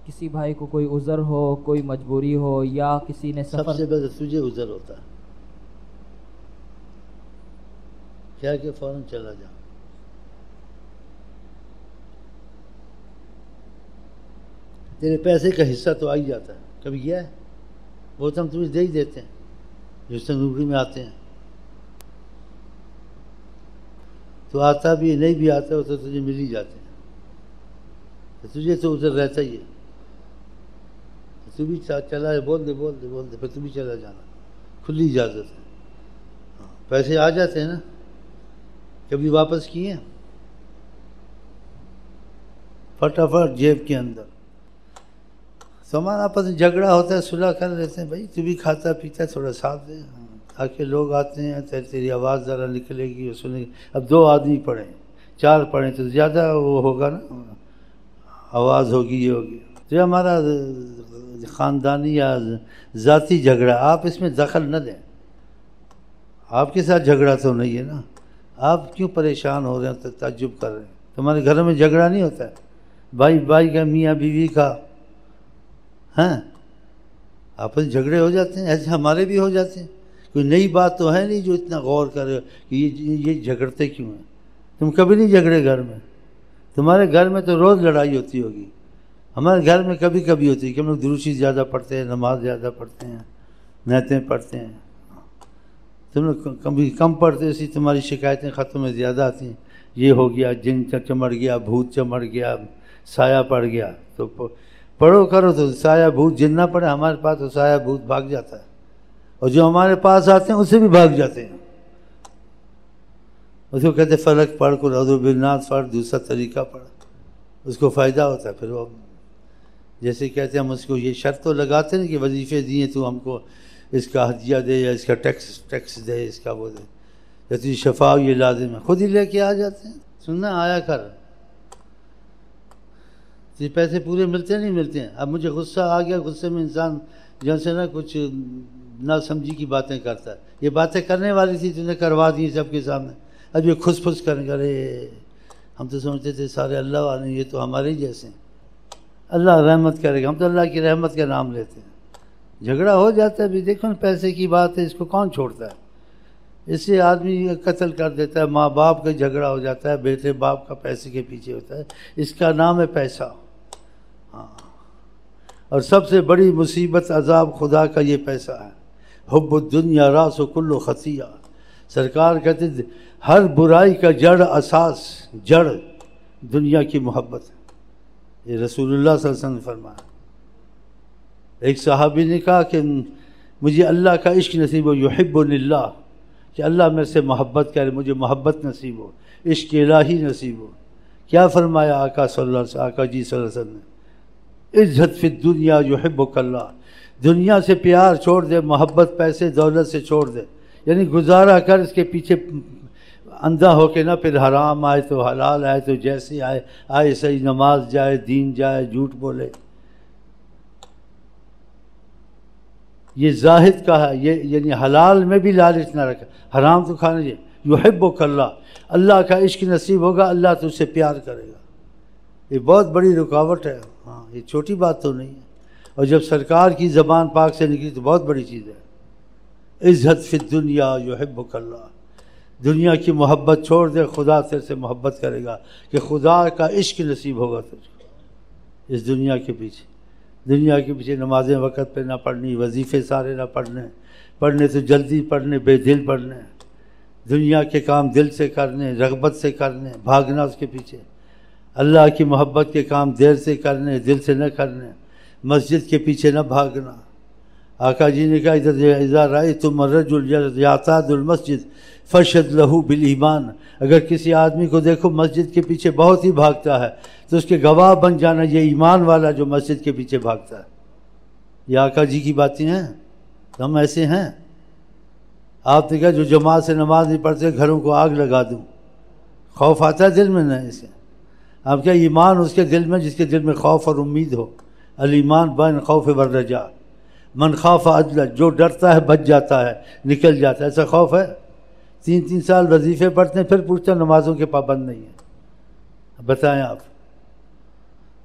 کسی بھائی کو کوئی عذر ہو، کوئی مجبوری ہو، یا کسی نے سب سے پہلے تجھے عذر ہوتا ہے کیا کہ فوراً چلا جا. تیرے پیسے کا حصہ تو آ ہی جاتا ہے. کبھی گیا ہے؟ وہ تو ہم تمہیں دے ہی دیتے ہیں جو صندوقی میں آتے ہیں. تو آتا بھی نہیں بھی آتا وہ تو تجھے مل ہی جاتے ہیں. تو تجھے تو ادھر رہتا ہی ہے. تو بھی چلا ہے، بول دے پھر تو بھی چلا جانا، کھلی اجازت ہے. پیسے آ جاتے ہیں نا. کبھی واپس کیے فٹافٹ جیب کے اندر. سامان آپس میں جھگڑا ہوتا ہے، صلح کر لیتے ہیں. بھائی تو بھی کھاتا پیتا ہے، تھوڑا ساتھ دے. تاکہ لوگ آتے ہیں تیری آواز ذرا نکلے گی اور سنے گی. اب 2 آدمی پڑھیں 4 پڑھیں تو زیادہ وہ ہوگا نا، آواز ہوگی یہ ہوگی. تو یہ ہمارا خاندانی یا ذاتی جھگڑا، آپ اس میں دخل نہ دیں. آپ کے ساتھ جھگڑا تو نہیں ہے نا. آپ کیوں پریشان ہو رہے ہیں، تعجب کر رہے ہیں؟ تمہارے گھروں میں جھگڑا نہیں ہوتا ہے بھائی کا، میاں بیوی کا؟ ہاں آپس جھگڑے ہو جاتے ہیں، ایسے ہمارے بھی ہو جاتے ہیں. کوئی نئی بات تو ہے نہیں جو اتنا غور کرے کہ یہ جھگڑتے کیوں ہیں. تم کبھی نہیں جھگڑے گھر میں؟ تمہارے گھر میں تو روز لڑائی ہوتی ہوگی. ہمارے گھر میں کبھی کبھی ہوتی ہے کہ ہم لوگ دروشی زیادہ پڑھتے ہیں، نماز زیادہ پڑھتے ہیں، نعتیں پڑھتے ہیں. تم لوگ کبھی کم پڑھتے، اسی تمہاری شکایتیں خطوں میں زیادہ آتی ہیں. یہ ہو گیا، جن چمڑ گیا، بھوت چمڑ گیا، سایہ پڑ گیا. تو پڑھو کرو تو سایہ بھوت جن نہ پڑے. ہمارے پاس تو سایہ بھوت بھاگ جاتا ہے، اور جو ہمارے پاس آتے ہیں اسے بھی بھاگ جاتے ہیں. اس کو کہتے فلک پڑھ کو اعوذ بالناس پڑھ، دوسرا طریقہ پڑھ، اس کو فائدہ ہوتا ہے. پھر وہ جیسے کہتے ہیں ہم اس کو یہ شرط تو لگاتے ہیں کہ وظیفے دیے تو ہم کو اس کا ہدیہ دے، یا اس کا ٹیکس دے، اس کا وہ دے، یا تجھے شفا یہ لازم ہے. خود ہی لے کے آ جاتے ہیں. سننا آیا کر. یہ پیسے پورے ملتے نہیں ملتے ہیں. اب مجھے غصہ آ گیا، غصے میں انسان جیسے نا کچھ نہ سمجھی کی باتیں کرتا ہے. یہ باتیں کرنے والی تھی تو نے کروا دی سب کے سامنے. اب یہ کھس پھس کرنے کرے. ہم تو سمجھتے تھے سارے اللہ والے، یہ تو ہمارے ہی جیسے ہیں، اللہ رحمت کرے گا. ہم تو اللہ کی رحمت کا نام لیتے ہیں. جھگڑا ہو جاتا ہے بھی. دیکھو نا پیسے کی بات ہے، اس کو کون چھوڑتا ہے؟ اس سے آدمی قتل کر دیتا ہے. ماں باپ کا جھگڑا ہو جاتا ہے، بیٹے باپ کا پیسے کے پیچھے ہوتا ہے. اس کا نام ہے پیسہ. ہاں، اور سب سے بڑی مصیبت عذاب خدا کا یہ پیسہ ہے. حب الدنیا راس کل خطیہ. سرکار کہتے ہر برائی کا جڑ، اساس، جڑ دنیا کی محبت ہے. یہ رسول اللہ صلی اللہ علیہ وسلم نے فرمایا. ایک صحابی نے کہا کہ مجھے اللہ کا عشق نصیب ہو، یحب للہ، کہ اللہ میرے سے محبت کرے، مجھے محبت نصیب ہو، عشق الہی نصیب ہو. کیا فرمایا آقا صلی اللہ علیہ وسلم، آقا جی صلی اللہ علیہ وسلم نے، عزت فی الدنیا یحبک اللہ. دنیا سے پیار چھوڑ دے، محبت پیسے دولت سے چھوڑ دے. یعنی گزارا کر، اس کے پیچھے اندھا ہو کے نہ. پھر حرام آئے تو حلال آئے تو جیسے آئے صحیح، نماز جائے، دین جائے، جھوٹ بولے. یہ زاہد کا ہے. یہ یعنی حلال میں بھی لالچ نہ رکھا، حرام تو کھانا چاہیے. یحبک اللہ، اللہ کا عشق نصیب ہوگا، اللہ تجھ سے پیار کرے گا. یہ بہت بڑی رکاوٹ ہے. ہاں، یہ چھوٹی بات تو نہیں ہے. اور جب سرکار کی زبان پاک سے نکلی تو بہت بڑی چیز ہے. عزت فی الدنیا یحبک اللہ. دنیا کی محبت چھوڑ دے، خدا تیرے سے محبت کرے گا، کہ خدا کا عشق نصیب ہوگا تجھ کو. اس دنیا کے پیچھے نمازیں وقت پہ نہ پڑھنی، وظیفے سارے نہ پڑھنے تو جلدی پڑھنے، بے دل پڑھنے. دنیا کے کام دل سے کرنے، رغبت سے کرنے، بھاگنا اس کے پیچھے. اللہ کی محبت کے کام دیر سے کرنے، دل سے نہ کرنے. مسجد کے پیچھے نہ بھاگنا. آقا جی نے کہا اذا رأیتم الرجل یعتاد المسجد فاشهد له بالایمان. اگر کسی آدمی کو دیکھو مسجد کے پیچھے بہت ہی بھاگتا ہے تو اس کے گواہ بن جانا، یہ ایمان والا جو مسجد کے پیچھے بھاگتا ہے. یہ آقا جی کی باتیں ہیں. ہم ایسے ہیں. آپ نے کہا جو جماعت سے نماز نہیں پڑھتے گھروں کو آگ لگا دوں. خوف آتا ہے دل میں؟ نہیں. اسے آپ کیا ایمان اس کے دل میں جس کے دل میں خوف اور امید ہو. الایمان بین خوف والرجاء. من خاف عدل، جو ڈرتا ہے بچ جاتا ہے، نکل جاتا ہے. ایسا خوف ہے؟ 3 سال وظیفے پڑھتے ہیں، پھر پوچھتے ہیں نمازوں کے پابند نہیں ہیں. بتائیں آپ.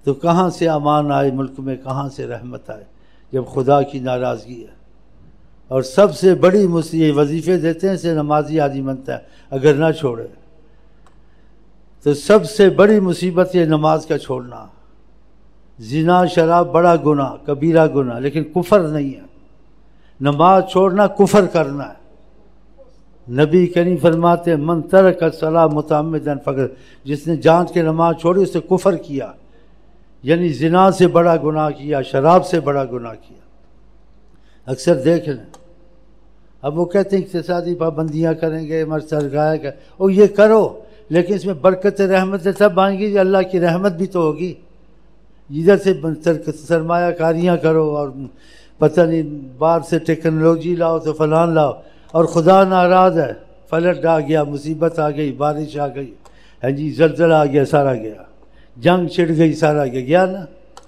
تو کہاں سے امان آئے ملک میں، کہاں سے رحمت آئے جب خدا کی ناراضگی ہے؟ اور سب سے بڑی مصیبت، وظیفے دیتے ہیں سے نمازی آدمی بنتا ہے اگر نہ چھوڑے، تو سب سے بڑی مصیبت یہ نماز کا چھوڑنا۔ زنا شراب بڑا گناہ، کبیرہ گناہ، لیکن کفر نہیں ہے۔ نماز چھوڑنا کفر کرنا ہے۔ نبی کریم فرماتے ہیں من ترک الصلاۃ متعمدا فقط، جس نے جان کے نماز چھوڑی اس نے کفر کیا، یعنی زنا سے بڑا گناہ کیا، شراب سے بڑا گناہ کیا۔ اکثر دیکھ لیں، اب وہ کہتے ہیں اقتصادی پابندیاں کریں گے، سرکار کا، اور یہ کرو، لیکن اس میں برکت رحمت سب آئیں گی، اللہ کی رحمت بھی تو ہوگی۔ ادھر سے سرمایہ کاریاں کرو اور پتہ نہیں باہر سے ٹیکنالوجی لاؤ تو فلان لاؤ، اور خدا ناراض ہے، فلٹ آ گیا، مصیبت آ گئی، بارش آ گئی، ہاں جی زلزلہ آ گیا، سارا گیا، جنگ چھڑ گئی، سارا گیا نا۔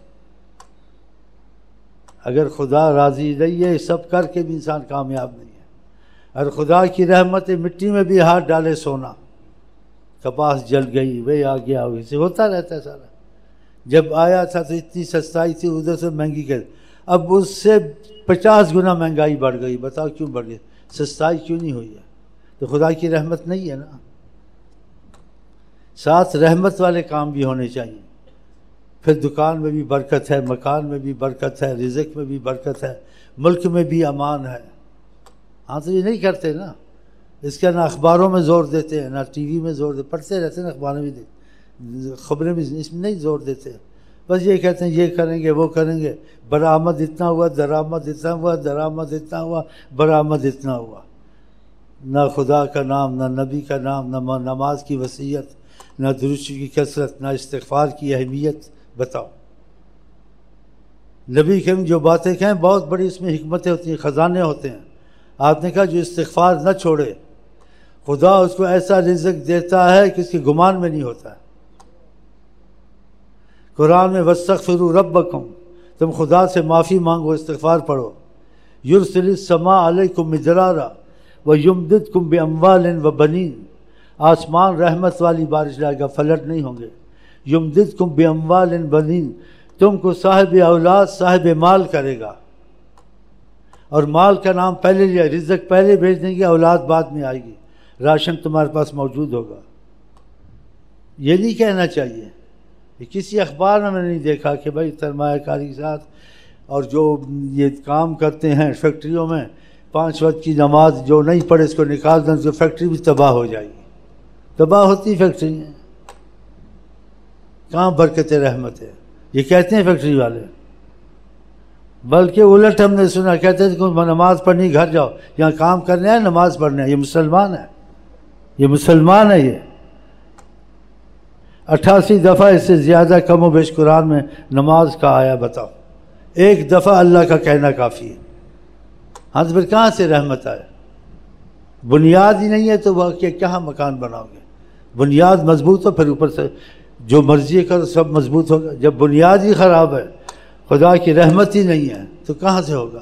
اگر خدا راضی نہیں ہے سب کر کے بھی انسان کامیاب نہیں ہے۔ اور خدا کی رحمت مٹی میں بھی ہاتھ ڈالے سونا، کپاس جل گئی، وہ آ گیا، اسے ہوتا رہتا ہے سارا۔ جب آیا تھا تو اتنی سستائی تھی، ادھر سے مہنگی کر، اب اس سے 50 گنا مہنگائی بڑھ گئی۔ بتاؤ کیوں بڑھ گئی؟ سستائی کیوں نہیں ہوئی ہے؟ تو خدا کی رحمت نہیں ہے نا۔ ساتھ رحمت والے کام بھی ہونے چاہیے، پھر دکان میں بھی برکت ہے، مکان میں بھی برکت ہے، رزق میں بھی برکت ہے، ملک میں بھی امان ہے۔ ہاں تو یہ نہیں کرتے نا، اس کا نہ اخباروں میں زور دیتے ہیں، نہ ٹی وی میں زور دیتے، پڑھتے رہتے ہیں نا اخباروں میں، خبریں بھی اس میں نہیں زور دیتے، بس یہ کہتے ہیں یہ کریں گے وہ کریں گے، برآمد اتنا ہوا، درآمد اتنا ہوا، درآمد اتنا ہوا، برآمد اتنا ہوا۔ نہ خدا کا نام، نہ نبی کا نام، نہ نماز کی وصیت، نہ درود کی کثرت، نہ استغفار کی اہمیت۔ بتاؤ نبی کریم جو باتیں کہیں بہت بڑی اس میں حکمتیں ہوتی ہیں، خزانے ہوتے ہیں۔ آپ نے کہا جو استغفار نہ چھوڑے خدا اس کو ایسا رزق دیتا ہے کہ اس کے گمان میں نہیں ہوتا ہے۔ قرآن میں وَاسْتَغْفِرُوا رَبَّكُمْ، تم خدا سے معافی مانگو، استغفار پڑھو۔ يُرْسِلِ السَّمَاءَ عَلَيْكُمْ مِدْرَارًا وَيُمْدِدْكُمْ بِأَمْوَالٍ وَبَنِينَ، آسمان رحمت والی بارش لائے گا، فلٹ نہیں ہوں گے۔ يُمْدِدْكُمْ بِأَمْوَالٍ وَبَنِينَ، تم کو صاحب اولاد، صاحب مال کرے گا۔ اور مال کا نام پہلے لیا، رزق پہلے بھیج دیں گے، اولاد بعد میں آئے گی، راشن تمہارے پاس موجود ہوگا۔ یہ نہیں کہنا چاہیے، کسی اخبار میں نہیں دیکھا کہ بھائی سرمایہ کاری کے ساتھ اور جو یہ کام کرتے ہیں فیکٹریوں میں، 5 وقت کی نماز جو نہیں پڑھے اس کو نکال دیں تو فیکٹری بھی تباہ ہو جائے گی۔ تباہ ہوتی فیکٹری ہیں، کہاں برکت رحمت ہے؟ یہ کہتے ہیں فیکٹری والے، بلکہ الٹ ہم نے سنا کہتے ہیں کہ نماز پڑھنی گھر جاؤ، یہاں کام کرنے ہے نماز پڑھنے ہے۔ یہ مسلمان ہے، یہ مسلمان ہے۔ یہ 88 دفعہ اس سے زیادہ کم و بیش قرآن میں نماز کا آیا۔ بتاؤ ایک دفعہ اللہ کا کہنا کافی ہے۔ ہاں تو پھر کہاں سے رحمت آئے؟ بنیاد ہی نہیں ہے تو کہاں مکان بناؤ گے؟ بنیاد مضبوط ہو پھر اوپر سے جو مرضی کرو سب مضبوط ہوگا۔ جب بنیاد ہی خراب ہے، خدا کی رحمت ہی نہیں ہے، تو کہاں سے ہوگا؟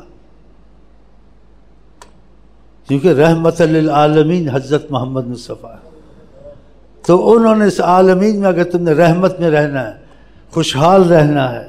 کیونکہ رحمت للعالمین حضرت محمد مصطفیٰ، تو انہوں نے اس عالمین میں اگر تم نے رحمت میں رہنا ہے، خوشحال رہنا ہے،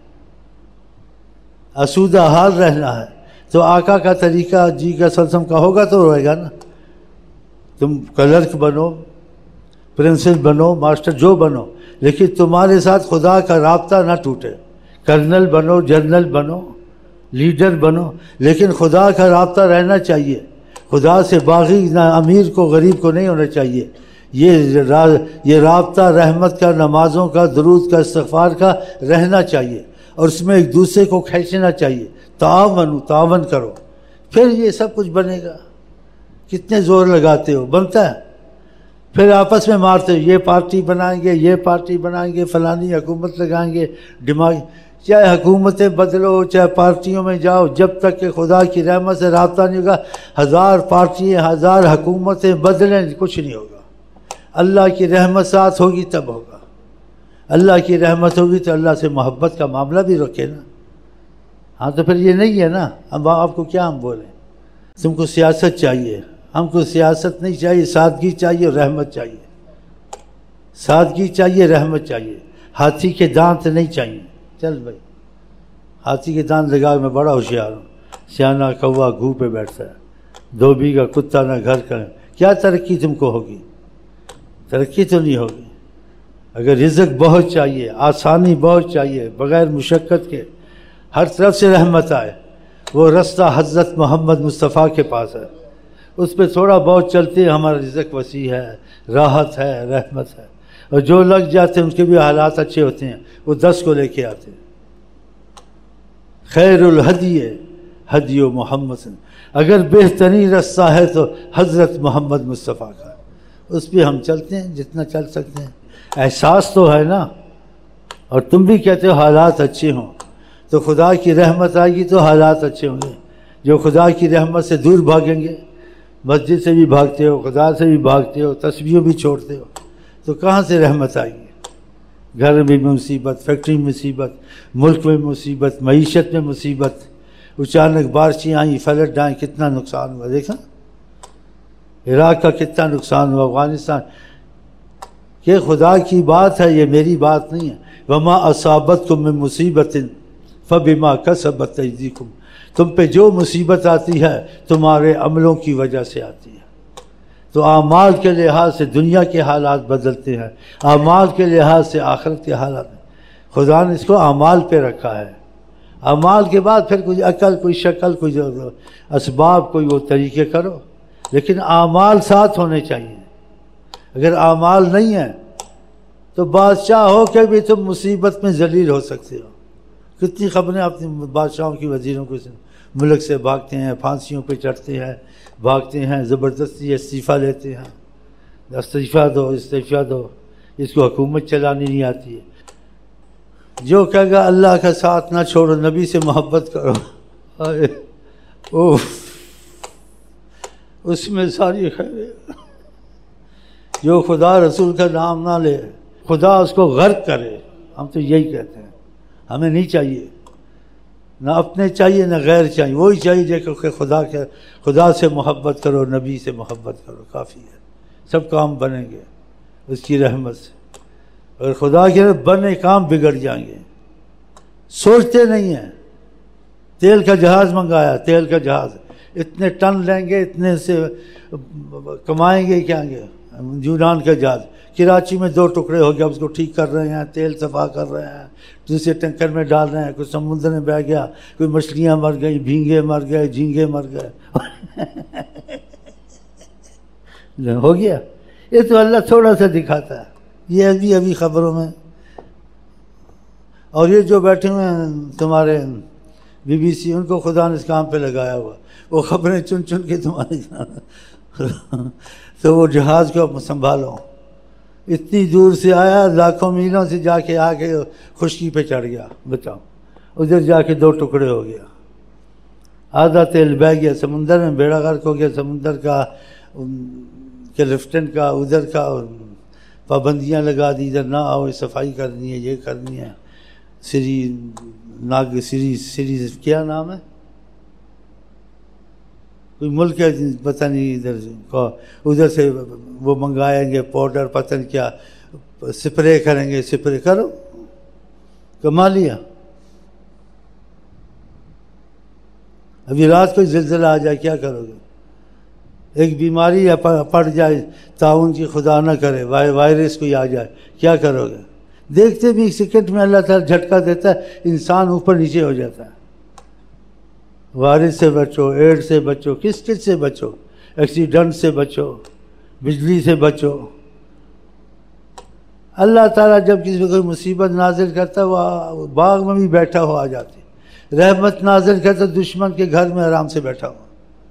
آسودہ حال رہنا ہے، تو آقا کا طریقہ جی کا سلسم کا ہوگا تو رہے گا نا۔ تم کلرک بنو، پرنسپل بنو، ماسٹر جو بنو، لیکن تمہارے ساتھ خدا کا رابطہ نہ ٹوٹے۔ کرنل بنو، جنرل بنو، لیڈر بنو، لیکن خدا کا رابطہ رہنا چاہیے۔ خدا سے باغی نہ امیر کو غریب کو نہیں ہونا چاہیے۔ یہ رابطہ رحمت کا، نمازوں کا، درود کا، استغفار کا رہنا چاہیے، اور اس میں ایک دوسرے کو کھینچنا چاہیے۔ تعاون کرو، پھر یہ سب کچھ بنے گا۔ کتنے زور لگاتے ہو، بنتا ہے؟ پھر آپس میں مارتے ہو، یہ پارٹی بنائیں گے، یہ پارٹی بنائیں گے، فلانی حکومت لگائیں گے، دماغ چاہے حکومتیں بدلو، چاہے پارٹیوں میں جاؤ، جب تک کہ خدا کی رحمت سے رابطہ نہیں ہوگا، 1000 پارٹیاں، 1000 حکومتیں بدلیں، کچھ نہیں ہوگا۔ اللہ کی رحمت ساتھ ہوگی تب ہوگا۔ اللہ کی رحمت ہوگی تو اللہ سے محبت کا معاملہ بھی رکھے نا۔ ہاں تو پھر یہ نہیں ہے نا، اب آپ کو کیا ہم بولیں؟ تم کو سیاست چاہیے، ہم کو سیاست نہیں چاہیے، سادگی چاہیے اور رحمت چاہیے۔ سادگی چاہیے، رحمت چاہیے۔ ہاتھی کے دانت نہیں چاہیے. چل بھائی، ہاتھی کے دانت لگا میں بڑا ہوشیار ہوں. سیانہ کوا گھو پہ بیٹھتا ہے، دھوبی کا کتا نہ گھر کا. کیا ترقی تم کو ہوگی؟ ترقی تو نہیں ہوگی. اگر رزق بہت چاہیے، آسانی بہت چاہیے، بغیر مشقت کے ہر طرف سے رحمت آئے، وہ رستہ حضرت محمد مصطفیٰ کے پاس ہے. اس پہ تھوڑا بہت چلتے ہیں، ہمارا رزق وسیع ہے، راحت ہے، رحمت ہے. اور جو لگ جاتے ہیں ان کے بھی حالات اچھے ہوتے ہیں، وہ 10 کو لے کے آتے ہیں. خیر الہدی ہدی محمد، اگر بہترین رستہ ہے تو حضرت محمد مصطفیٰ کا، اس پہ ہم چلتے ہیں جتنا چل سکتے ہیں. احساس تو ہے نا. اور تم بھی کہتے ہو حالات اچھے ہوں، تو خدا کی رحمت آئے گی تو حالات اچھے ہوں گے. جو خدا کی رحمت سے دور بھاگیں گے، مسجد سے بھی بھاگتے ہو، خدا سے بھی بھاگتے ہو، تسبیح بھی چھوڑتے ہو، تو کہاں سے رحمت آئے گی؟ گھر میں مصیبت، فیکٹری میں مصیبت، ملک میں مصیبت، معیشت میں مصیبت. اچانک بارشیں آئیں، فلڈ آئیں، کتنا نقصان ہوا. دیکھا عراق کا کتنا نقصان ہوا، افغانستان. یہ خدا کی بات ہے، یہ میری بات نہیں ہے. وما اصابتکم من مصیبت فبما کسبت ایدیکم، تم پہ جو مصیبت آتی ہے تمہارے عملوں کی وجہ سے آتی ہے. تو اعمال کے لحاظ سے دنیا کے حالات بدلتے ہیں، اعمال کے لحاظ سے آخرت کے حالات. خدا نے اس کو اعمال پہ رکھا ہے. اعمال کے بعد پھر کوئی عقل، کوئی شکل، کوئی اسباب، کوئی وہ طریقے کرو، لیکن اعمال ساتھ ہونے چاہیے. اگر اعمال نہیں ہیں تو بادشاہ ہو کے بھی تم مصیبت میں ذلیل ہو سکتے ہو. کتنی خبریں اپنے بادشاہوں کی، وزیروں کو ملک سے بھاگتے ہیں، پھانسیوں پہ چڑھتے ہیں، بھاگتے ہیں، زبردستی استعفیٰ لیتے ہیں. استعفیٰ دو، استعفیٰ دو. اس کو حکومت چلانی نہیں آتی ہے. جو کہے گا اللہ کا ساتھ نہ چھوڑو، نبی سے محبت کرو، اوف، اس میں ساری خیر ہے. جو خدا رسول کا نام نہ لے، خدا اس کو غرق کرے. ہم تو یہی کہتے ہیں، ہمیں نہیں چاہیے، نہ اپنے چاہیے نہ غیر چاہیے. وہی چاہیے کہ خدا سے محبت کرو، نبی سے محبت کرو، کافی ہے. سب کام بنیں گے اس کی رحمت سے. اگر خدا کے بنے کام بگڑ جائیں گے. سوچتے نہیں ہیں. تیل کا جہاز منگایا، تیل کا جہاز، اتنے ٹن لیں گے، اتنے سے کمائیں گے کیا گے. یونان کا جہاز کراچی میں 2 ٹکڑے ہو گیا، اس کو ٹھیک کر رہے ہیں، تیل صفا کر رہے ہیں، دوسرے ٹینکر میں ڈال رہے ہیں. کوئی سمندر میں بہہ گیا، کوئی مچھلیاں مر گئی، بھینگے مر گئے، جھینگے مر گئے. ہو گیا. یہ تو اللہ تھوڑا سا دکھاتا ہے. یہ ابھی خبروں میں. اور یہ جو بیٹھے ہوئے ہیں تمہارے BBC، ان کو خدا نے اس کام پہ لگایا ہوا، وہ خبریں چن چن کے تمہارے تو وہ جہاز کو سنبھالو. اتنی دور سے آیا، لاکھوں میلوں سے جا کے خشکی پہ چڑھ گیا. بتاؤ، ادھر جا کے 2 ٹکڑے ہو گیا، آدھا تیل بہہ گیا سمندر میں، بیڑا غرق ہو گیا سمندر کا، کیلفٹن کا، ادھر کا. پابندیاں لگا دی، ادھر نہ آؤ، صفائی کرنی ہے، یہ کرنی ہے. سری کیا نام ہے، کوئی ملک ہے پتہ نہیں، ادھر سے وہ منگائیں گے پاؤڈر، پتہ نہیں کیا، سپرے کریں گے. سپرے کرو، کما لیا. ابھی رات کو زلزلہ آ جائے کیا کرو گے؟ ایک بیماری پڑ جائے طاعون کی، خدا نہ کرے، وائرس کوئی آ جائے، کیا کرو گے؟ دیکھتے بھی 1 سیکنڈ میں اللہ تعالیٰ جھٹکا دیتا ہے، انسان اوپر نیچے ہو جاتا ہے. وائرس سے بچو، ایڈس سے بچو، کس سے بچو، ایکسیڈنٹ سے بچو، بجلی سے بچو. اللہ تعالیٰ جب کسی کو کوئی مصیبت نازل کرتا ہے، وہ باغ میں بھی بیٹھا ہو آ جاتی. رحمت نازل کرتا دشمن کے گھر میں آرام سے بیٹھا ہو.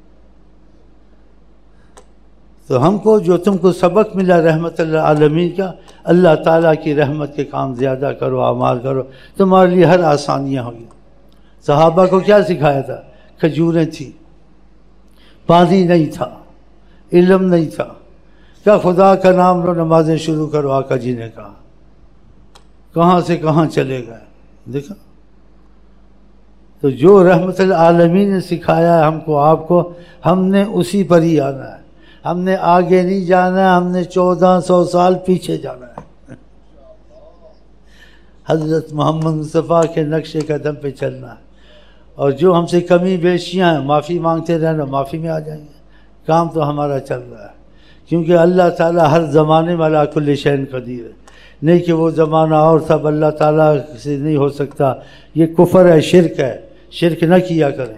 تو ہم کو جو تم کو سبق ملا رحمت اللہ عالمین کا، اللہ تعالیٰ کی رحمت کے کام زیادہ کرو، اعمال کرو، تمہارے لیے ہر آسانیاں ہوگی. صحابہ کو کیا سکھایا تھا؟ کھجوریں تھیں، پانی نہیں تھا، علم نہیں تھا. کیا خدا کا نام لو، نمازیں شروع کرو، آقا جی نے کہا. کہاں سے کہاں چلے گئے، دیکھا. تو جو رحمت العالمین نے سکھایا ہے ہم کو، آپ کو، ہم نے اسی پر ہی آنا ہے. ہم نے آگے نہیں جانا ہے، ہم نے 1400 سال پیچھے جانا ہے. حضرت محمد مصطفیٰ کے نقش قدم پہ چلنا ہے، اور جو ہم سے کمی بیشیاں ہیں معافی مانگتے رہنا، معافی میں آ جائیں گے۔ کام تو ہمارا چل رہا ہے، کیونکہ اللہ تعالیٰ ہر زمانے میں علی کل شیء قدیر ہے، نہیں کہ وہ زمانہ اور تب اللہ تعالیٰ سے نہیں ہو سکتا۔ یہ کفر ہے، شرک ہے، شرک نہ کیا کریں،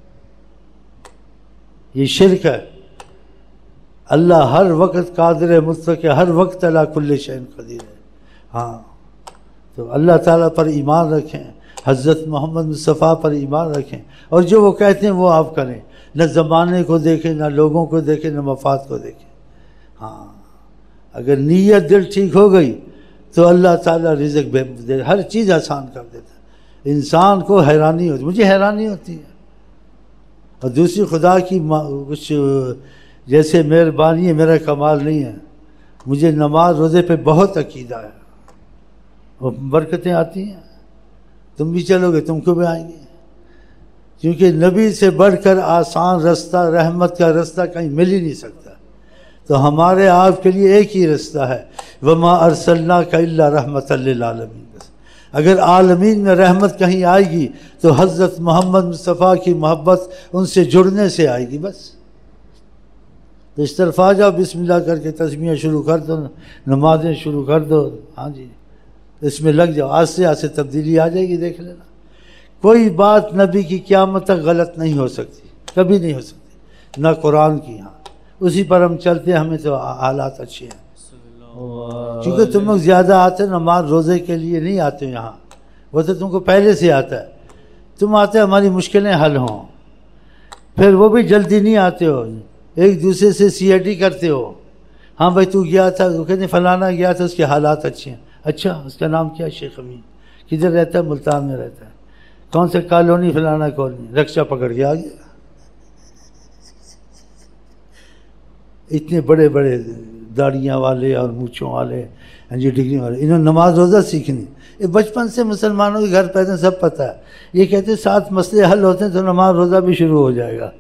یہ شرک ہے۔ اللہ ہر وقت قادر ہے، مطلق ہے، ہر وقت علی کل شیء قدیر ہے۔ ہاں، تو اللہ تعالیٰ پر ایمان رکھیں، حضرت محمد مصطفیٰ پر ایمان رکھیں، اور جو وہ کہتے ہیں وہ آپ کریں، نہ زمانے کو دیکھیں، نہ لوگوں کو دیکھیں، نہ مفاد کو دیکھیں۔ ہاں، اگر نیت دل ٹھیک ہو گئی تو اللہ تعالیٰ رزق دے، ہر چیز آسان کر دیتا ہے۔ انسان کو حیرانی ہوتی، مجھے حیرانی ہوتی ہے، اور دوسری خدا کی کچھ جیسے مہربانی ہے، میرا کمال نہیں ہے۔ مجھے نماز روزے پہ بہت عقیدہ ہے، اور برکتیں آتی ہیں، تم بھی چلو گے تم کو بھی آئیں گے، کیونکہ نبی سے بڑھ کر آسان رستہ، رحمت کا رستہ کہیں مل ہی نہیں سکتا۔ تو ہمارے آپ کے لیے ایک ہی رستہ ہے، وما ارسلناک الا رحمۃ للعالمین۔ اگر عالمین میں رحمت کہیں آئے گی تو حضرت محمد مصطفیٰ کی محبت ان سے جڑنے سے آئے گی، بس۔ تو اس طرف آ جاؤ، بسم اللہ کر کے تسمیہ شروع کر دو، نمازیں شروع کر دو، ہاں جی اس میں لگ جاؤ، آج سے تبدیلی آ جائے گی، دیکھ لینا۔ کوئی بات نبی کی قیامت تک غلط نہیں ہو سکتی، کبھی نہیں ہو سکتی، نہ قرآن کی۔ ہاں، اسی پر ہم چلتے ہیں، ہمیں تو حالات اچھے ہیں، کیونکہ تم لوگ زیادہ آتے نماز روزے کے لیے نہیں آتے یہاں، وہ تو تم کو پہلے سے آتا ہے، تم آتے ہماری مشکلیں حل ہوں، پھر وہ بھی جلدی نہیں آتے ہو، ایک دوسرے سے CID کرتے ہو، ہاں بھائی تو گیا تھا، وہ کہتے ہیں فلانا گیا تھا، اس کے حالات اچھے ہیں، اچھا اس کا نام کیا؟ شیخ امین، کدھر رہتا ہے؟ ملتان میں رہتا ہے، کون سے کالونی؟ فلانا کالونی، رکشہ پکڑ کے آ گیا۔ اتنے بڑے بڑے داڑیاں والے اور مونچھوں والے، جی ڈگری والے، انہوں نے نماز روزہ سیکھنی، یہ بچپن سے مسلمانوں کے گھر پیدا، سب پتہ ہے۔ یہ کہتے ہیں 7 مسئلے حل ہوتے ہیں تو نماز روزہ بھی شروع ہو جائے گا۔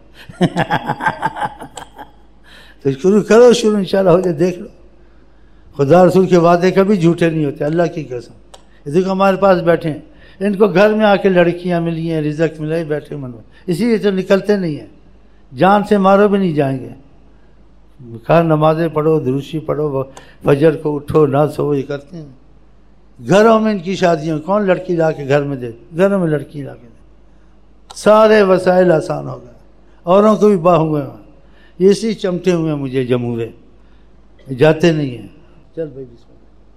تو شروع کرو، شروع انشاءاللہ ہو جائے، دیکھ لو۔ خدا رسول کے وعدے کبھی جھوٹے نہیں ہوتے، اللہ کی قسم۔ یہ دیکھو ہمارے پاس بیٹھے ہیں، ان کو گھر میں آ کے لڑکیاں ملی ہیں، رزق ملا، بیٹھے من میں، اسی لیے تو نکلتے نہیں ہیں، جان سے مارو بھی نہیں جائیں گے۔ کہا نمازیں پڑھو، دروشی پڑھو، فجر کو اٹھو، نہ سو، یہ کرتے ہیں۔ گھروں میں ان کی شادیاں، کون لڑکی لا کے گھر میں دے؟ گھروں میں لڑکی لا کے دے، سارے وسائل آسان ہو گئے، اوروں کو بھی باہ ہوئے ہیں، یہ اسی چمٹے ہوئے ہیں، مجھے جمہورے جاتے نہیں ہیں۔ چل بھائی بسم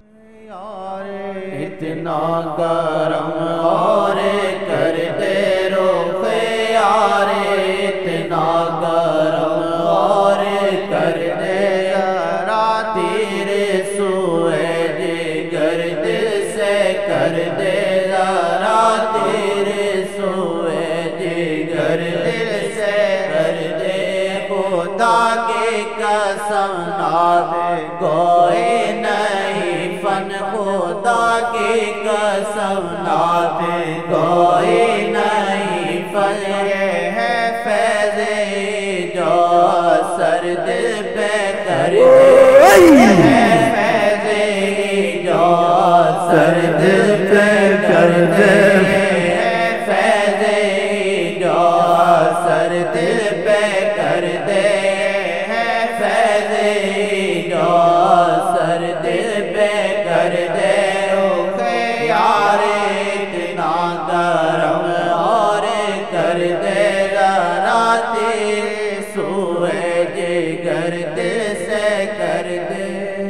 اللہ۔ اتنا کرم اور کر دے رخ یار، اتنا کرم اور کر دے ذرا تیرے سوئے جگر دل سے کر دے ذرا تیرے سوئے جگر دل سے کر دے، خدا کی قسم نہ کوئی نہیں فن، خدا کی قسم نہ کوئی نہیں فن، یہ ہے فیض جو سر دل پہ کر دے، یہ ہے فیض جو سر دل پہ کر دے، یہ ہے فیض جو سر دل پہ کر دے، ہے فیض جو سر دل پہ کر دے، رخ یار اتنا کرم اور کر دے ذرا تیرے سوئے جگر دل سے کر دے۔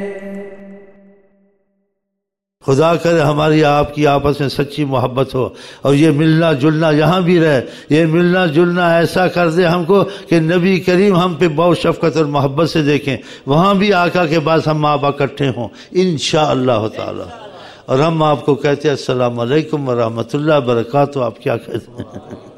خدا کرے ہماری آپ کی آپس میں سچی محبت ہو، اور یہ ملنا جلنا یہاں بھی رہے، یہ ملنا جلنا ایسا کر دے ہم کو کہ نبی کریم ہم پہ بہت شفقت اور محبت سے دیکھیں، وہاں بھی آقا کے پاس ہم آپ اکٹھے ہوں انشاءاللہ تعالی۔ اور ہم آپ کو کہتے ہیں السلام علیکم ورحمۃ اللہ وبرکاتہ، آپ کیا کہتے ہیں؟